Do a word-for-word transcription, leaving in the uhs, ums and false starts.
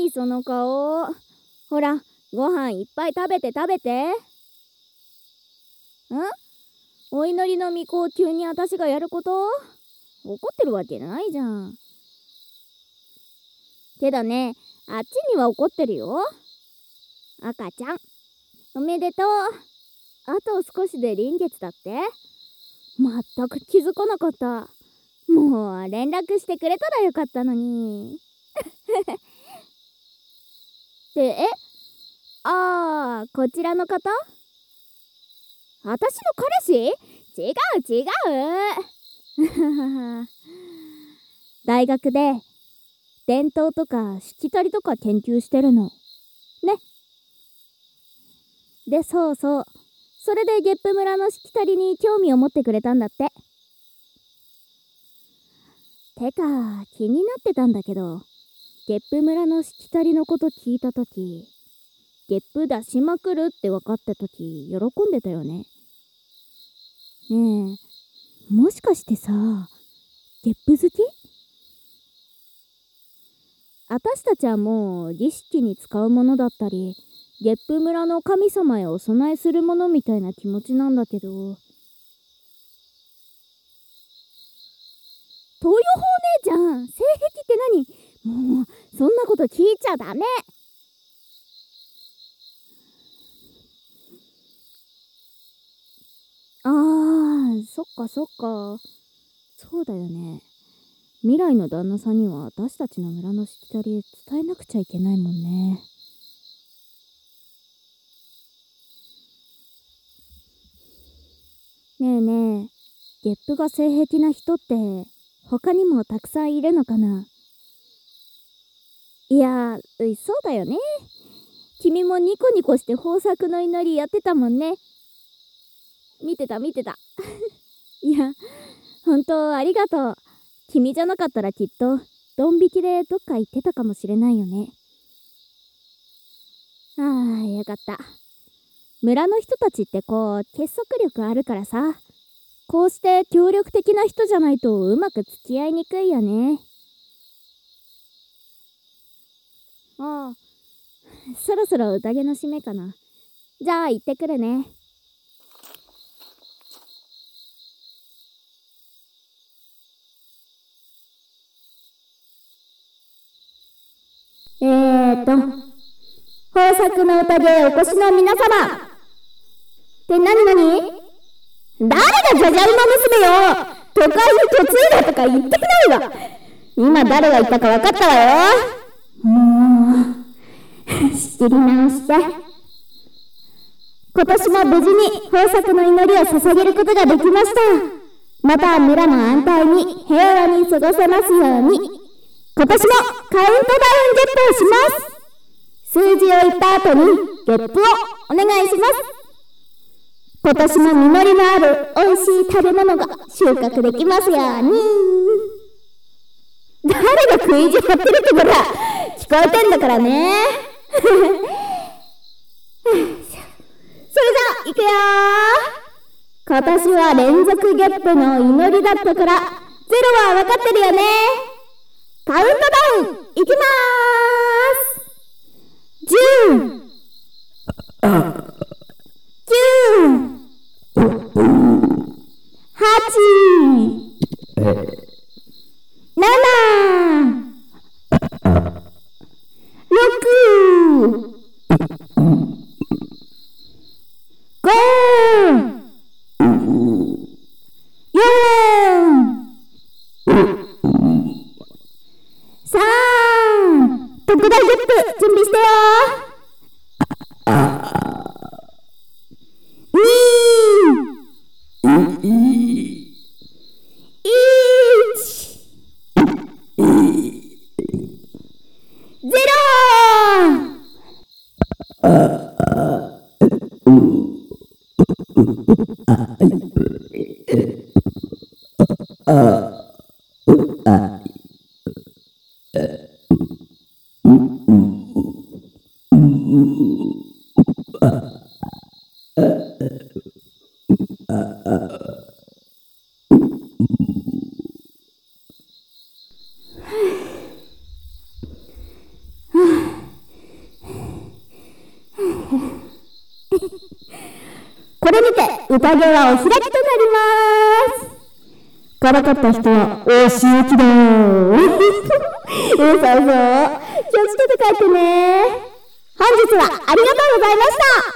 何その顔。ほら、ご飯いっぱい食べて食べて。ん？お祈りの巫女を急に私がやること？怒ってるわけないじゃん。けどね、あっちには怒ってるよ。赤ちゃん、おめでとう。あと少しで臨月だって？まったく気づかなかった。もう連絡してくれたらよかったのに。って、えあー、こちらの方？私の彼氏？違う違う。大学で伝統とかしきたりとか研究してるのね。で、そうそう、それでゲップ村のしきたりに興味を持ってくれたんだって。てか気になってたんだけど、ゲップ村のしきたりのこと聞いたとき、ゲップ出しまくるって分かったとき喜んでたよね。ねえ、もしかしてさ、ゲップ好き？私たちはもう儀式に使うものだったり、ゲップ村の神様へお供えするものみたいな気持ちなんだけど、東洋法姉ちゃん、性癖って何？もうそんなこと聞いちゃダメ。あー、そっかそっか、そうだよね。未来の旦那さんには私たちの村のしきたり伝えなくちゃいけないもんね。ねえねえ、ゲップが性癖な人って他にもたくさんいるのかな？いや、そうだよね。君もニコニコして豊作の祈りやってたもんね。見てた見てた。いや、本当ありがとう。君じゃなかったらきっとドン引きでどっか行ってたかもしれないよね。ああ、よかった。村の人たちってこう結束力あるからさ、こうして協力的な人じゃないとうまく付き合いにくいよね。ああ、そろそろ宴の締めかな。じゃあ行ってくるね。えーと豊作の宴へお越しの皆様って何何？誰がじゃじゃ馬娘よ。都会に嫁いだとか言ってくないわ。今誰が言ったか分かったわよ。もう仕切り直して。今年も無事に豊作の祈りを捧げることができました。また村も安泰に平和に過ごせますように。今年もカウントダウンゲットをします。数字を言った後にゲップをお願いします。今年も実りのある美味しい食べ物が収穫できますように。誰が食い意地張ってるってことは聞こえてんだからね。それじゃあいくよー。今年は連続ゲップの祈りだったからゼロは分かってるよね。カウントダウンいきまーす。じゅう、きゅう、はち、なな、ろく、ご、よん、さん、特大ゲップ準備してよー。に、いち、ゼロ。 これにて宴はお開きとなります。からかった人はお仕置きだー。そうそう。気をつけて帰ってね。本日はありがとうございました。